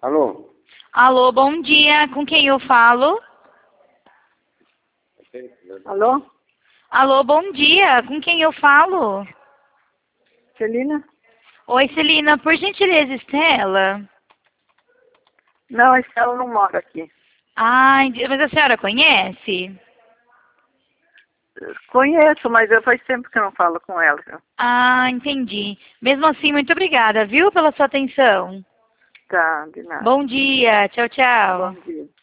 Alô? Alô, bom dia. Com quem eu falo? Alô? Alô, bom dia. Com quem eu falo? Celina? Oi, Celina. Por gentileza, Estela? Não, a Estela não mora aqui. Ah, mas a senhora conhece? Conheço, mas faz tempo que eu não falo com ela. Viu? Ah, entendi. Mesmo assim, muito obrigada, viu, pela sua atenção. Tá, de nada. Bom dia. Tchau, tchau. Bom dia.